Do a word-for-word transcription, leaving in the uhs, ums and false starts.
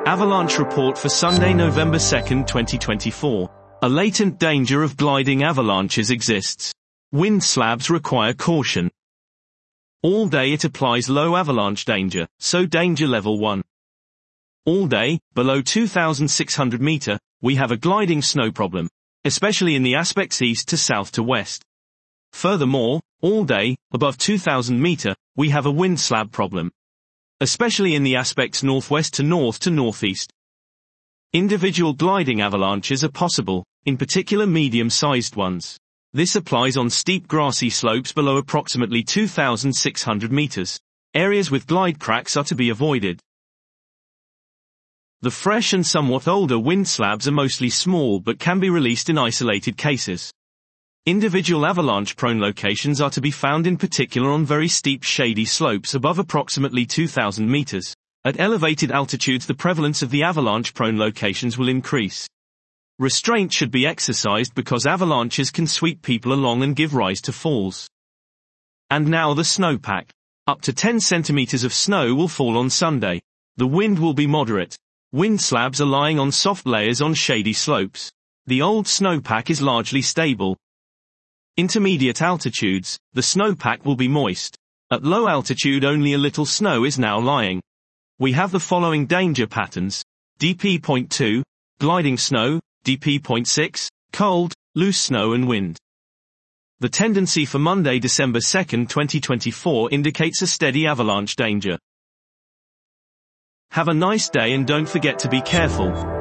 Avalanche report for Sunday, November second, twenty twenty-four. A latent danger of gliding avalanches exists. Wind slabs require caution. All day it applies low avalanche danger, so danger level one. All day, below two thousand six hundred meter, we have a gliding snow problem, especially in the aspects east to south to west. Furthermore, all day, above two thousand meter, we have a wind slab problem, especially in the aspects northwest to north to northeast. Individual gliding avalanches are possible, in particular medium-sized ones. This applies on steep grassy slopes below approximately two thousand six hundred meters. Areas with glide cracks are to be avoided. The fresh and somewhat older wind slabs are mostly small but can be released in isolated cases. Individual avalanche-prone locations are to be found in particular on very steep shady slopes above approximately two thousand meters. At elevated altitudes the prevalence of the avalanche-prone locations will increase. Restraint should be exercised because avalanches can sweep people along and give rise to falls. And now the snowpack. Up to ten centimeters of snow will fall on Sunday. The wind will be moderate. Wind slabs are lying on soft layers on shady slopes. The old snowpack is largely stable. Intermediate altitudes, the snowpack will be moist. At low altitude only a little snow is now lying. We have the following danger patterns. D P zero point two, gliding snow, D P zero point six, cold, loose snow and wind. The tendency for Monday, December second, twenty twenty-four indicates a steady avalanche danger. Have a nice day and don't forget to be careful.